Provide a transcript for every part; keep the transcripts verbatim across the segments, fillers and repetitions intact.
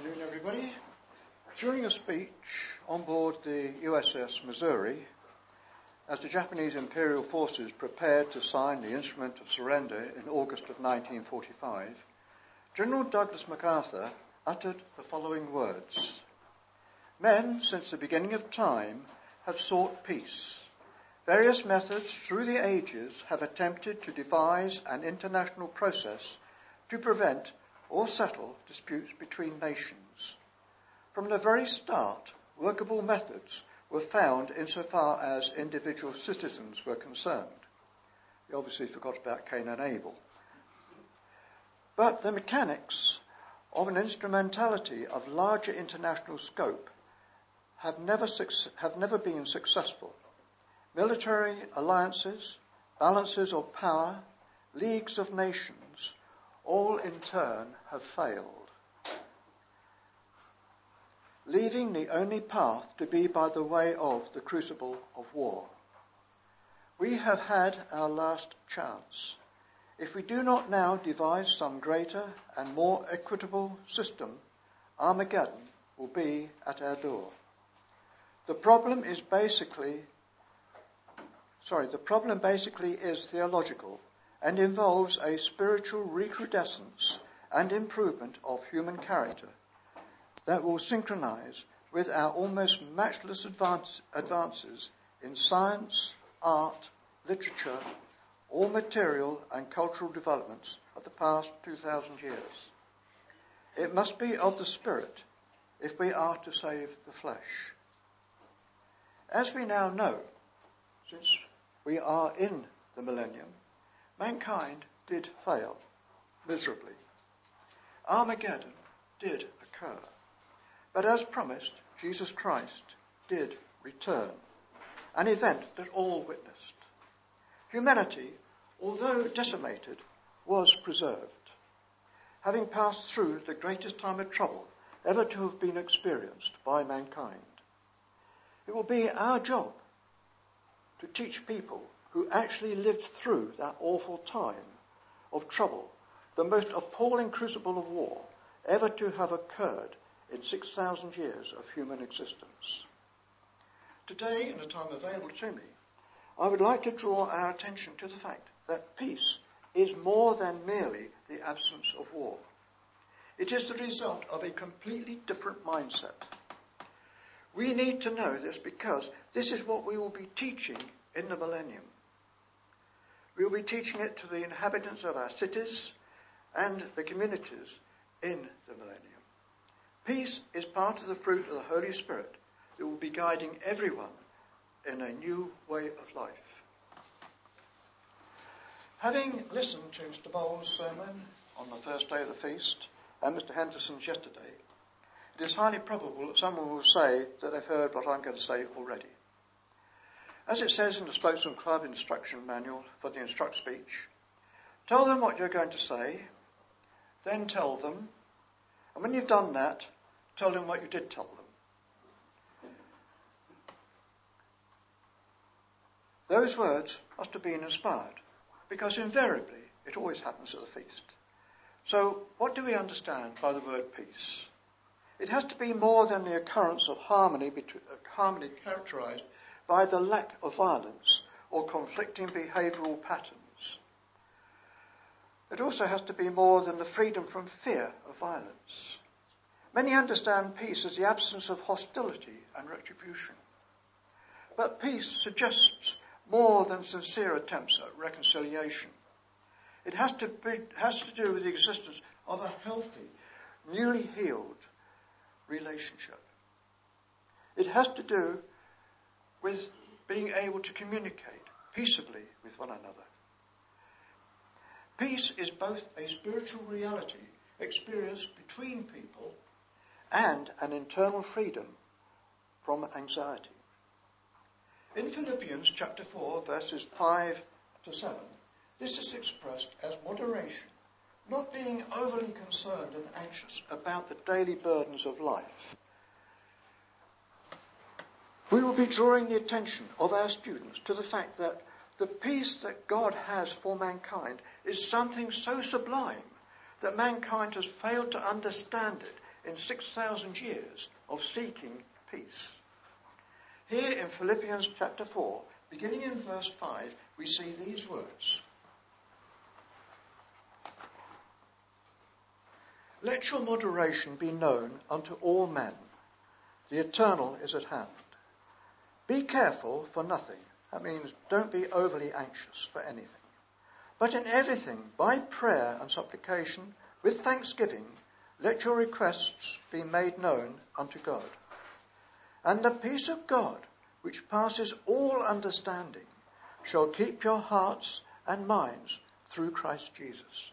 afternoon, everybody. During a speech on board the U S S Missouri, as the Japanese Imperial Forces prepared to sign the Instrument of Surrender in August of nineteen forty-five, General Douglas MacArthur uttered the following words: "Men, since the beginning of time, have sought peace. Various methods through the ages have attempted to devise an international process to prevent or settle disputes between nations. From the very start, workable methods were found insofar as individual citizens were concerned." We obviously forgot about Cain and Abel. "But the mechanics of an instrumentality of larger international scope have never, have never been successful. Military alliances, balances of power, leagues of nations, all in turn have failed, leaving the only path to be by the way of the crucible of war. We have had our last chance. If we do not now devise some greater and more equitable system, Armageddon will be at our door. The problem is basically, sorry, the problem basically is theological and involves a spiritual recrudescence and improvement of human character that will synchronize with our almost matchless advance, advances in science, art, literature, all material and cultural developments of the past two thousand years. It must be of the Spirit if we are to save the flesh. As we now know, since we are in the millennium, mankind did fail miserably. Armageddon did occur. But as promised, Jesus Christ did return, an event that all witnessed. Humanity, although decimated, was preserved, having passed through the greatest time of trouble ever to have been experienced by mankind. It will be our job to teach people who actually lived through that awful time of trouble, the most appalling crucible of war ever to have occurred in six thousand years of human existence. Today, in the time available to me, I would like to draw our attention to the fact that peace is more than merely the absence of war. It is the result of a completely different mindset. We need to know this because this is what we will be teaching in the millennium. We will be teaching it to the inhabitants of our cities and the communities in the millennium. Peace is part of the fruit of the Holy Spirit that will be guiding everyone in a new way of life. Having listened to Mister Bowles' sermon on the first day of the feast and Mister Henderson's yesterday, it is highly probable that someone will say that they've heard what I'm going to say already. As it says in the Spokesman Club instruction manual for the Instruct speech, tell them what you're going to say, then tell them, and when you've done that, tell them what you did tell them. Those words must have been inspired, because invariably it always happens at the feast. So what do we understand by the word peace? It has to be more than the occurrence of harmony, between, uh, harmony characterized by the lack of violence or conflicting behavioral patterns. It also has to be more than the freedom from fear of violence. Many understand peace as the absence of hostility and retribution. But peace suggests more than sincere attempts at reconciliation. It has to be, has to do with the existence of a healthy, newly healed relationship. It has to do with being able to communicate peaceably with one another. Peace is both a spiritual reality experienced between people and an internal freedom from anxiety. In Philippians chapter four, verses five to seven, this is expressed as moderation, not being overly concerned and anxious about the daily burdens of life. We will be drawing the attention of our students to the fact that the peace that God has for mankind is something so sublime that mankind has failed to understand it in six thousand years of seeking peace. Here in Philippians chapter four, beginning in verse five, we see these words. Let your moderation be known unto all men. The eternal is at hand. Be careful for nothing. That means don't be overly anxious for anything. But in everything, by prayer and supplication, with thanksgiving, let your requests be made known unto God. And the peace of God, which passes all understanding, shall keep your hearts and minds through Christ Jesus.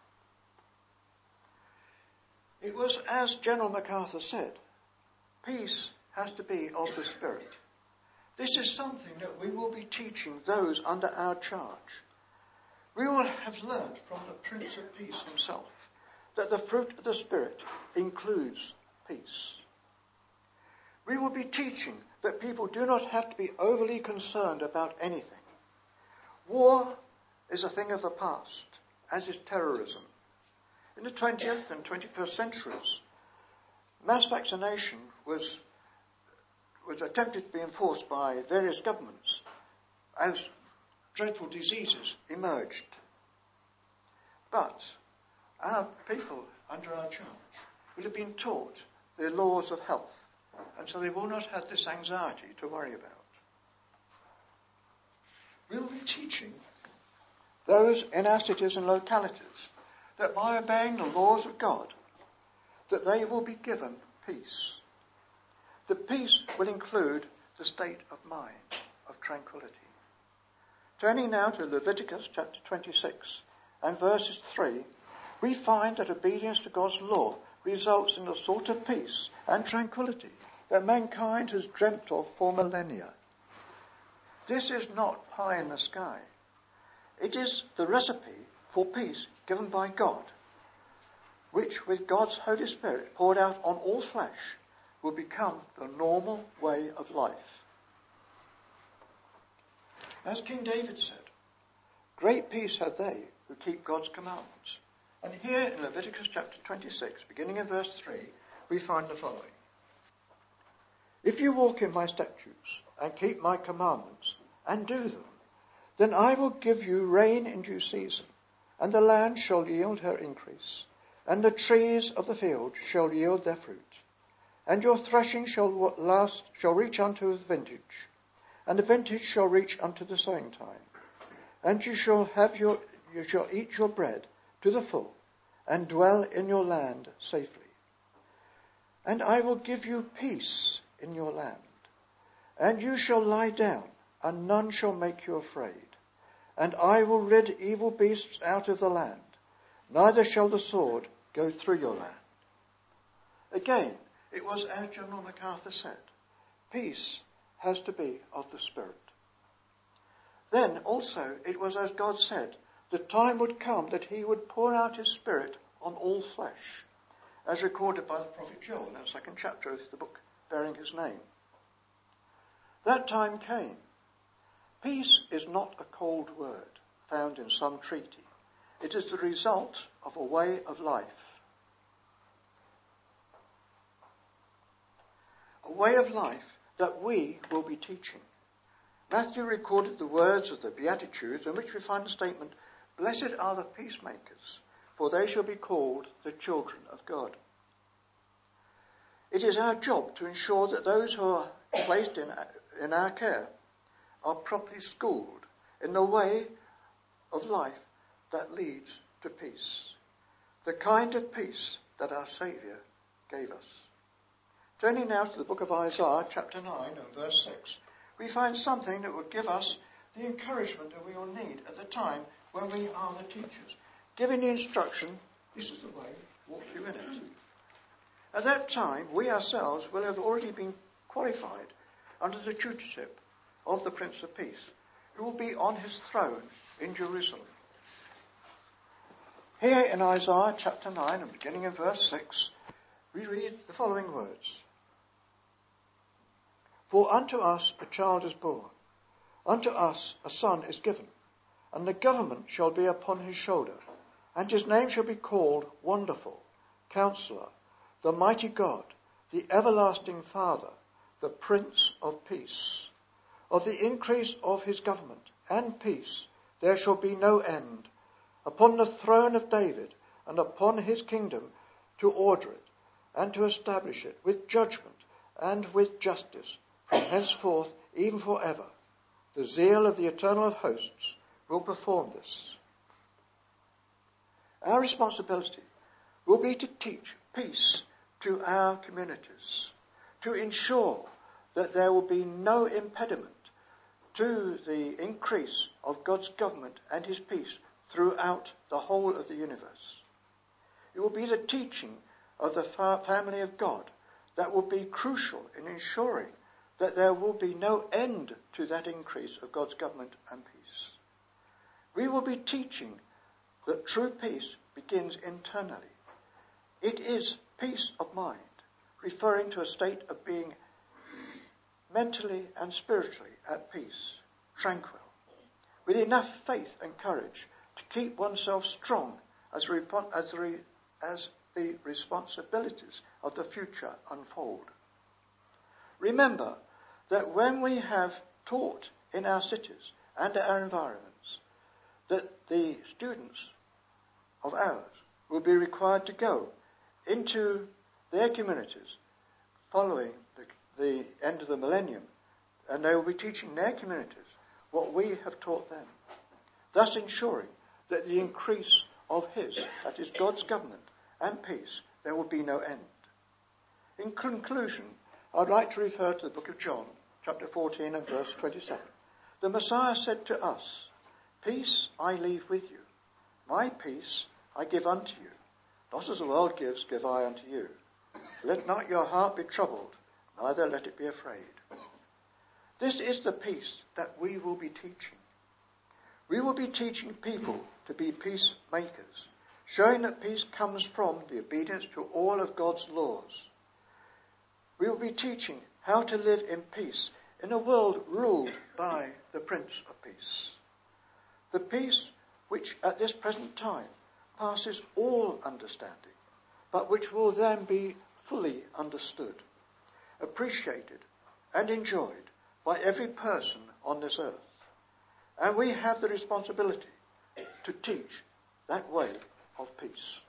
It was as General MacArthur said, peace has to be of the Spirit. This is something that we will be teaching those under our charge. We will have learned from the Prince of Peace himself that the fruit of the Spirit includes peace. We will be teaching that people do not have to be overly concerned about anything. War is a thing of the past, as is terrorism. In the twentieth and twenty-first centuries, mass vaccination was, was attempted to be enforced by various governments as dreadful diseases emerged. But our people under our charge will have been taught the laws of health, and so they will not have this anxiety to worry about. We will be teaching those in our cities and localities that by obeying the laws of God, that they will be given peace. The peace will include the state of mind, of tranquility. Turning now to Leviticus chapter twenty-six and verses three, we find that obedience to God's law results in the sort of peace and tranquility that mankind has dreamt of for millennia. This is not pie in the sky. It is the recipe for peace given by God, which with God's Holy Spirit poured out on all flesh will become the normal way of life. As King David said, great peace have they who keep God's commandments. And here in Leviticus chapter twenty-six, beginning in verse three, we find the following. If you walk in my statutes and keep my commandments and do them, then I will give you rain in due season, and the land shall yield her increase, and the trees of the field shall yield their fruit, and your threshing shall last, shall reach unto the vintage, and the vintage shall reach unto the sowing time, and you shall have your, you shall eat your bread to the full, and dwell in your land safely. And I will give you peace in your land, and you shall lie down, and none shall make you afraid. And I will rid evil beasts out of the land, neither shall the sword go through your land. Again, it was as General MacArthur said, peace has to be of the Spirit. Then also it was as God said, the time would come that he would pour out his Spirit on all flesh, as recorded by the prophet Joel in the second chapter of the book bearing his name. That time came. Peace is not a cold word found in some treaty. It is the result of a way of life. A way of life that we will be teaching. Matthew recorded the words of the Beatitudes in which we find the statement, blessed are the peacemakers, for they shall be called the children of God. It is our job to ensure that those who are placed in, in our care are properly schooled in the way of life that leads to peace. The kind of peace that our Saviour gave us. Turning now to the book of Isaiah, chapter nine and verse six, we find something that will give us the encouragement that we will need at the time when we are the teachers. Giving the instruction, this is the way, walk you in it. At that time, we ourselves will have already been qualified under the tutorship of the Prince of Peace, who will be on his throne in Jerusalem. Here in Isaiah chapter nine and beginning in verse six, we read the following words. For unto us a child is born, unto us a son is given, and the government shall be upon his shoulder, and his name shall be called Wonderful, Counselor, the mighty God, the everlasting Father, the Prince of Peace. Of the increase of his government and peace there shall be no end, upon the throne of David and upon his kingdom, to order it and to establish it with judgment and with justice from henceforth even forever. The zeal of the Eternal of Hosts will perform this. Our responsibility will be to teach peace to our communities, to ensure that there will be no impediment to the increase of God's government and his peace throughout the whole of the universe. It will be the teaching of the family of God that will be crucial in ensuring that there will be no end to that increase of God's government and peace. We will be teaching that true peace begins internally. It is peace of mind, referring to a state of being mentally and spiritually at peace, tranquil, with enough faith and courage to keep oneself strong as, repon- as, re- as the responsibilities of the future unfold. Remember that when we have taught in our cities and our environments, that the students of ours will be required to go into their communities following the, the end of the millennium, and they will be teaching their communities what we have taught them, thus ensuring that the increase of his, that is God's government and peace, there will be no end. In conclusion, I'd like to refer to the book of John, chapter fourteen and verse twenty-seven. The Messiah said to us, "Peace I leave with you, my peace I give unto you. Not as the world gives, give I unto you. Let not your heart be troubled, neither let it be afraid." This is the peace that we will be teaching. We will be teaching people to be peacemakers, showing that peace comes from the obedience to all of God's laws. We will be teaching how to live in peace in a world ruled by the Prince of Peace. The peace which at this present time passes all understanding, but which will then be fully understood, appreciated and enjoyed by every person on this earth. And we have the responsibility to teach that way of peace.